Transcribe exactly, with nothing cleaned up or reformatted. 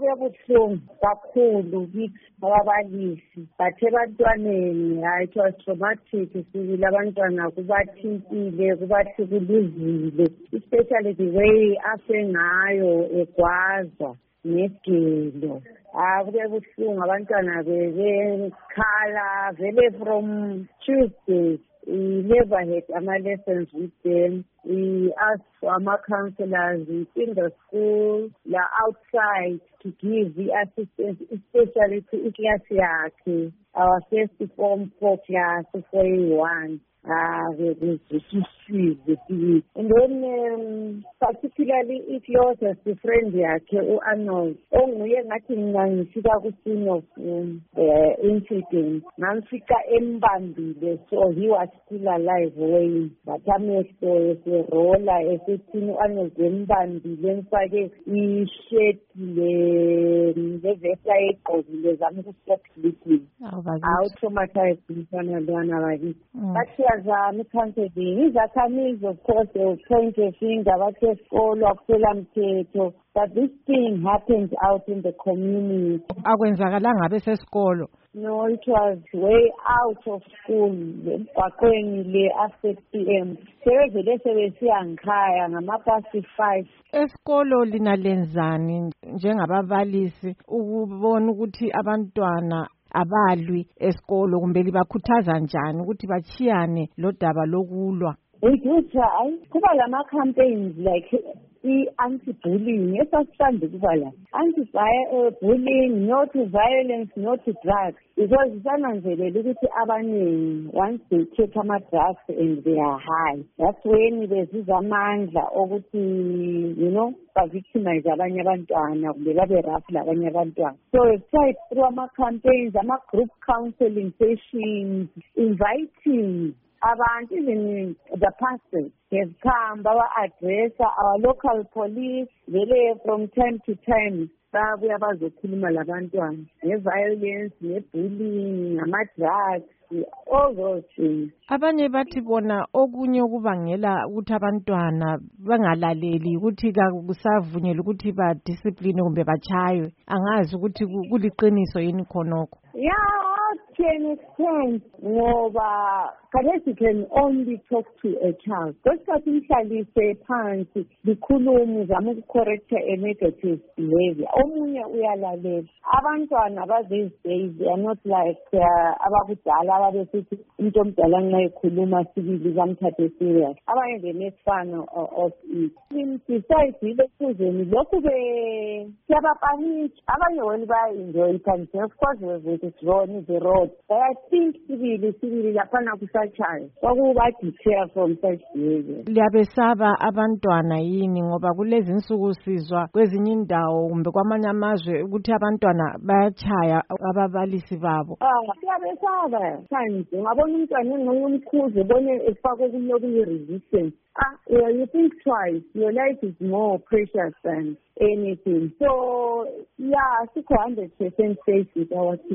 kuyabuhlungu kakhulu kithi ababalisi bathe bantwaneni hayi it was traumatic sibili abantwana kubathintile kubathi kuluzile especially the way ase ngayo egwaza negelo. Ah, kube buhlungu abantwana bebekhala vele from Tuesday. We never had our lessons with them. We asked for our counselors in the school, la outside, to give the assistance, especially to class yakhe, our first form four class, four A one. Ah, the the the and then um, particularly if yours has the friend yakhe uArnold onguye ngathi mina ngifika kusini of um, uh, incident ngifika embambile so he was still alive when but amehlo eserola esithini uArnold embambile mfake ishirt le levesa egqokile zami ukustop sleeping awu traumatized mfana lwana bakithi but azami counseling izakhamizi of course they will point a finger bathi esikolo akusela mthetho but this thing happened out in the community. Akwenzakalanga besesikolo? No, it was way out of school emgwaqweni le after P M sebevele sebesiya ngikhaya ngama-past five. Esikolo lina lenzani njengababalisi ukubona ukuthi abantwana abalwi esikolo kumbe libakhuthaza njani ukuthi bachiyane lo daba lokulwa? We do try kuba lama campaigns like i-anti-bullying esasithanda kuba la anti-bullying, no to violence, no to drugs because isananzelela ukuthi abaningi once they take ama-drugs and they are high that's when beziza amandla okuthi you know ba-victimize abanye abantwana kumbe babe rough labanye abantwana. So we've tried through ama-campaigns, ama-group counseling sessions, inviting abantu, even the pastors have come, our address, our local police, vele from time to time, babuya bazokhuluma labantwana nge-violence, nge-bullying, ngama-drugs, all those things. Abanye bathi bona okunye okubangela ukuthi abantwana bangalaleli ukuthi kusavunyelwa ukuthi ba discipline kumbe bachaywe, angazi ukuthi kuliqiniso yini khonokho. Yeah, to an extent, ngoba khathi you can only talk to a child. Kwesikhathi umhlalise phansi likhulume zama ukucorrecta a negative behavior. Omunye uyalalela. Abantwana these days they are not like uh, abakudala ababesithi umuntu omdala nxa ekhuluma sibili bamthathe serious. Abanye they make fun of it. Besides ilesizeni lokhu be siyabapanisha abanye wena bayenjoy it of course it's wrong the road. But I think sibili sibili laphana kusachaya kwakuba deter from such behavior. Liyabesaba abantwana yini ngoba kulezi insuku sizwa kwezinye indawo kumbe kwamanye amazwe ukuthi abantwana bayachaya ababalisi babo? Ah, siyabesaba manje ngabona umntwana engomkhuze bone efakwe kulokuyi resistance. Ah, yeah, you think twice. Your life is more precious than anything. So, yeah, I think one hundred percent safe with our team.